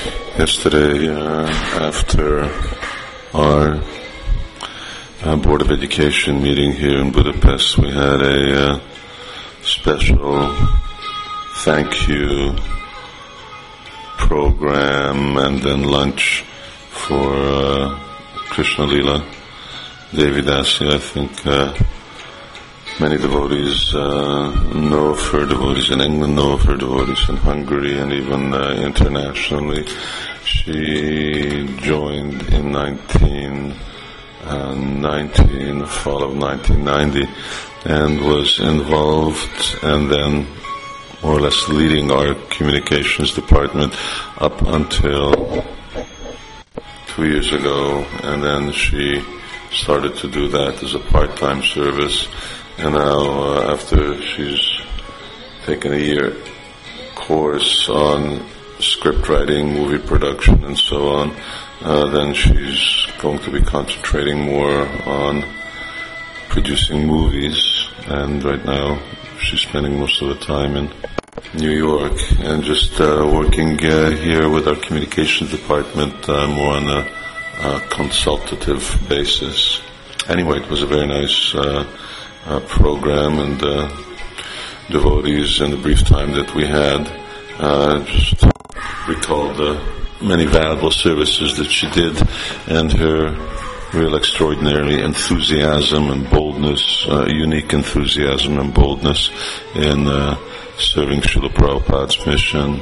Yesterday, after our Board of Education meeting here in Budapest, we had a special thank you program and then lunch for Krishna Lila Devi Dasi. I think many devotees know of her, devotees in England know of her, devotees in Hungary, and even internationally. She joined in 1990, the fall of 1990, and was involved and then more or less leading our communications department up until 2 years ago, and then she started to do that as a part-time service. And now, after she's taken a year course on script writing, movie production, and so on, then she's going to be concentrating more on producing movies. And right now, she's spending most of the time in New York and just working here with our communications department more on a consultative basis. Anyway, it was a very nice program, and devotees in the brief time that we had just recalled the many valuable services that she did and her real extraordinary enthusiasm and boldness, unique enthusiasm and boldness in serving Srila Prabhupada's mission.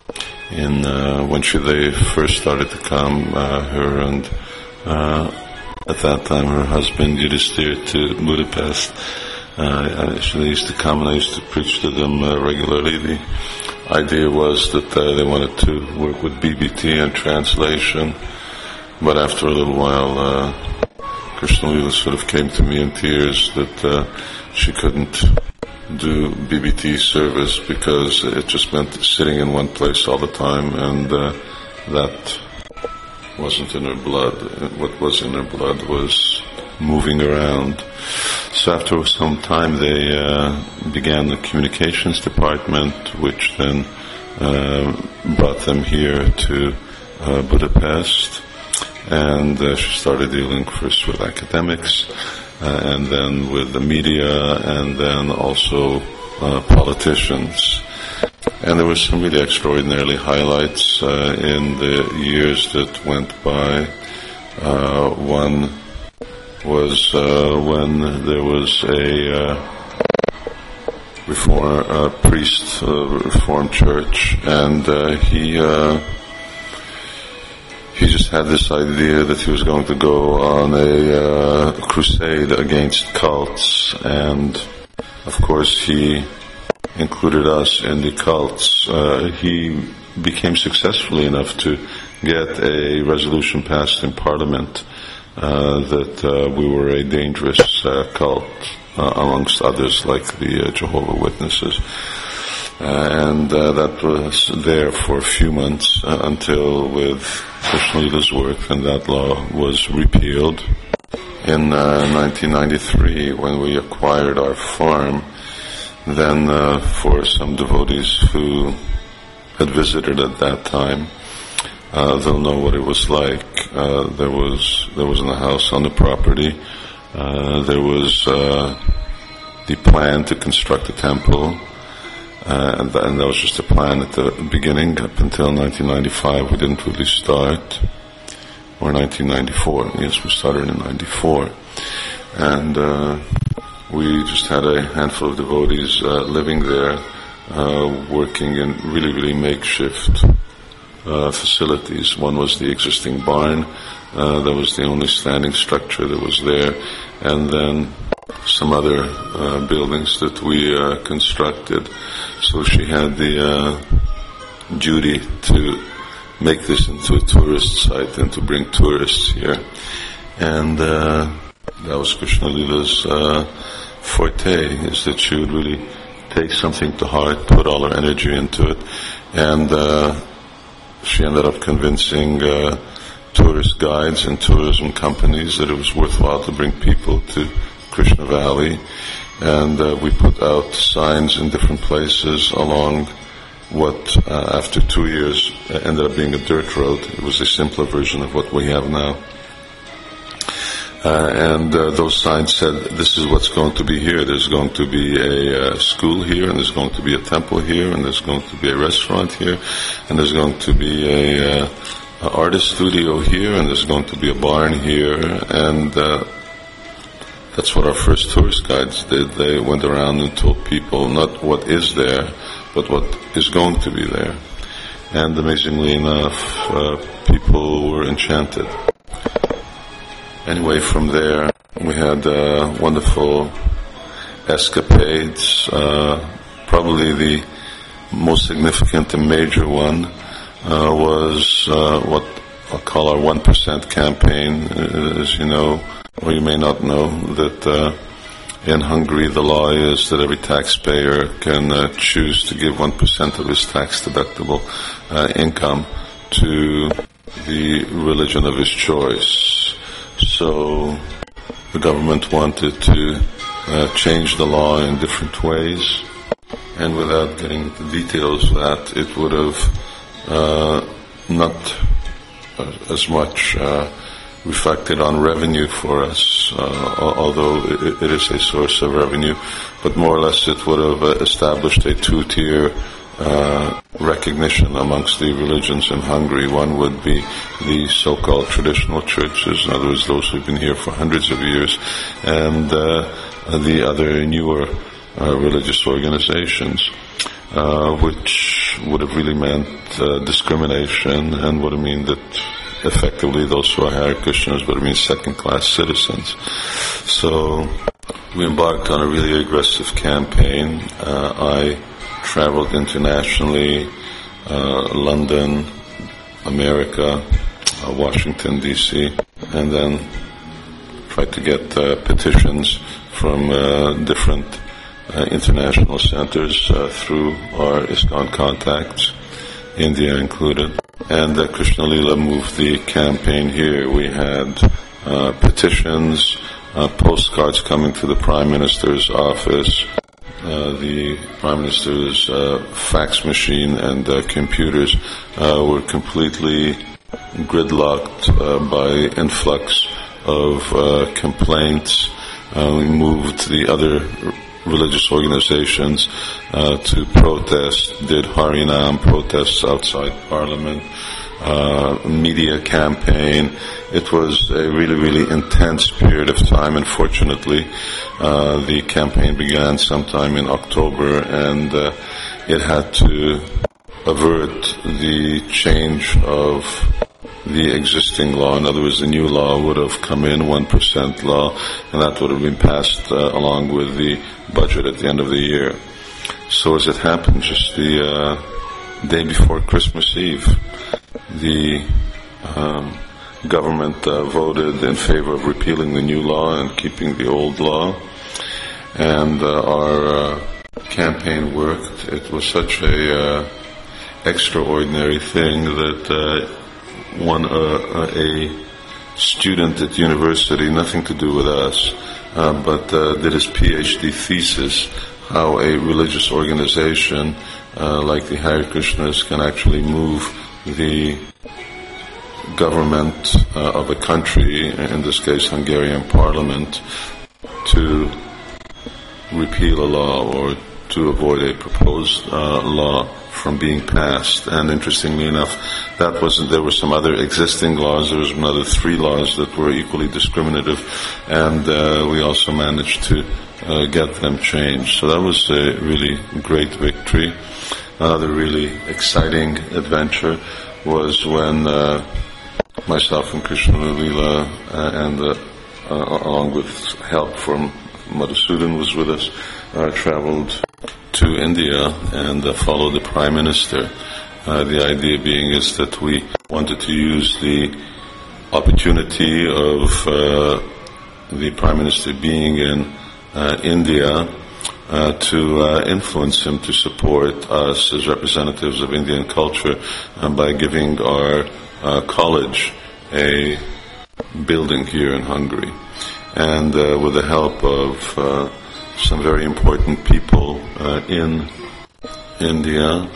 When they first started to come, her and at that time her husband Yudhisthira to Budapest, they used to come and I used to preach to them regularly. The idea was that they wanted to work with BBT and translation, but after a little while Krishna Lila sort of came to me in tears that she couldn't do BBT service because it just meant sitting in one place all the time, and that wasn't in her blood. What was in her blood was moving around. So after some time they began the communications department, which then brought them here to Budapest, and she started dealing first with academics, and then with the media, and then also politicians. And there were some really extraordinary highlights in the years that went by. One was when there was a priest of a Reformed church, and he just had this idea that he was going to go on a crusade against cults, and of course he included us in the cults. He became successful enough to get a resolution passed in Parliament that we were a dangerous cult, amongst others like the Jehovah's Witnesses. And that was there for a few months until, with Krishna Lila's work, and that law was repealed. In 1993, when we acquired our farm, then for some devotees who had visited at that time, they'll know what it was like. There wasn't a house on the property. There was the plan to construct a temple. And that was just a plan at the beginning. Up until 1995, we didn't really start. Or 1994. Yes, we started in 94. And we just had a handful of devotees living there, working in really, really makeshift facilities. One was the existing barn. That was the only standing structure that was there. And then some other buildings that we constructed. So she had the duty to make this into a tourist site and to bring tourists here. And that was Krishna Lila's forte, is that she would really take something to heart, put all her energy into it. And she ended up convincing tourist guides and tourism companies that it was worthwhile to bring people to Krishna Valley, and we put out signs in different places along what after 2 years ended up being a dirt road. It was a simpler version of what we have now. And those signs said, this is what's going to be here. There's going to be a school here, and there's going to be a temple here, and there's going to be a restaurant here, and there's going to be a artist studio here, and there's going to be a barn here. And that's what our first tourist guides did. They went around and told people not what is there, but what is going to be there. And amazingly enough, people were enchanted. Anyway, from there, we had wonderful escapades. Probably the most significant and major one was what I'll call our 1% campaign. As you know, or you may not know, that in Hungary the law is that every taxpayer can choose to give 1% of his tax-deductible income to the religion of his choice. So the government wanted to change the law in different ways, and without getting into details of that, it would have not as much reflected on revenue for us, although it is a source of revenue, but more or less it would have established a two-tier recognition amongst the religions in Hungary. One would be the so-called traditional churches, in other words, those who've been here for hundreds of years, and the other newer religious organizations, which would have really meant discrimination, and would have meant that effectively those who are Hare Krishnas would have been second-class citizens. So we embarked on a really aggressive campaign. I traveled internationally, London, America, Washington, D.C., and then tried to get petitions from different international centers through our ISKCON contacts, India included. And Krishna Lila moved the campaign here. We had petitions, postcards coming to the Prime Minister's office. The Prime Minister's fax machine and computers were completely gridlocked by influx of complaints. We moved the other religious organizations to protest, did Harinam protests outside Parliament, media campaign. It was a really, really intense period of time. Unfortunately, the campaign began sometime in October, and it had to avert the change of the existing law. In other words, the new law would have come in, 1% law, and that would have been passed along with the budget at the end of the year. So as it happened, just the day before Christmas Eve, the government voted in favor of repealing the new law and keeping the old law, and our campaign worked. It was such a extraordinary thing that a student at university, nothing to do with us, but did his PhD thesis, how a religious organization like the Hare Krishnas can actually move the government of a country, in this case Hungarian parliament, to repeal a law or to avoid a proposed law from being passed. And interestingly enough, there were some other existing laws. There was another 3 laws that were equally discriminative, and we also managed to get them changed. So that was a really great victory. Another really exciting adventure was when myself and Krishna Lila, and along with help from Madhusudan was with us, traveled to India and followed the Prime Minister. The idea being is that we wanted to use the opportunity of the Prime Minister being in India to influence him to support us as representatives of Indian culture by giving our college a building here in Hungary. And with the help of some very important people in India,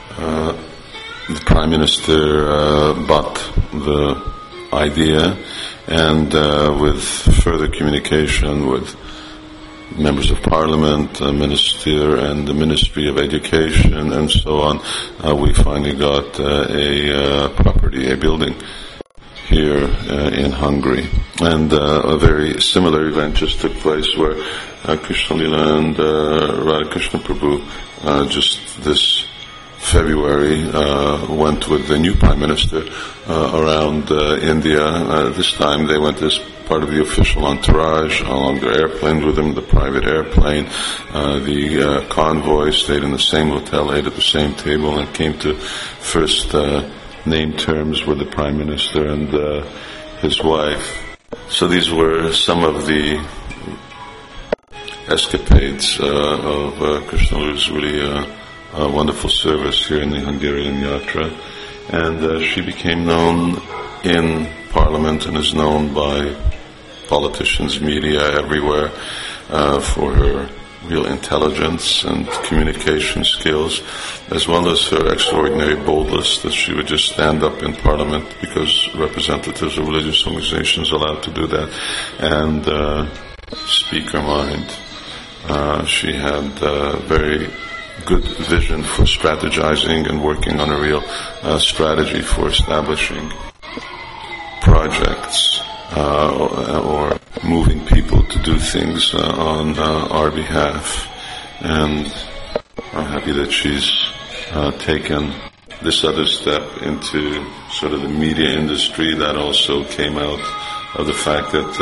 the Prime Minister bought the idea, and with further communication with members of Parliament, the Minister and the Ministry of Education and so on, we finally got a property, a building here in Hungary. And a very similar event just took place where Krishna Lila and Radhakrishna Prabhu just this February went with the new Prime Minister around India. This time they went as part of the official entourage along their airplane with them, the private airplane. The convoy stayed in the same hotel, ate at the same table, and came to first name terms with the Prime Minister and his wife. So these were some of the escapades of Krishna's really wonderful service here in the Hungarian Yatra. And she became known in Parliament and is known by politicians, media, everywhere for her real intelligence and communication skills, as well as her extraordinary boldness that she would just stand up in Parliament because representatives of religious organizations are allowed to do that and speak her mind. She had very good vision for strategizing and working on a real strategy for establishing projects or moving people to do things on our behalf. And I'm happy that she's taken this other step into sort of the media industry. That also came out of the fact that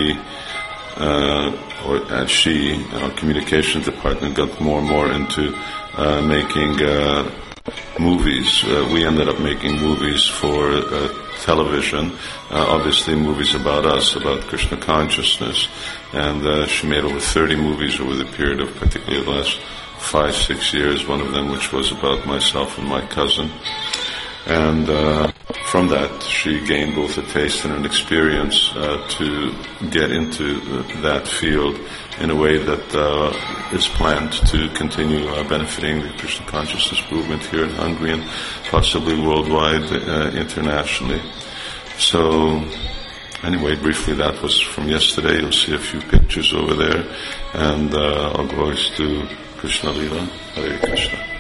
our communications department got more and more into making movies. We ended up making movies for television, obviously movies about us, about Krishna consciousness, and she made over 30 movies over the period of particularly the last 5-6 years, one of them which was about myself and my cousin. And from that, she gained both a taste and an experience to get into that field in a way that is planned to continue benefiting the Krishna consciousness movement here in Hungary and possibly worldwide, internationally. So, anyway, briefly, that was from yesterday. You'll see a few pictures over there, and all glories to Krishna Lila. Hare Krishna.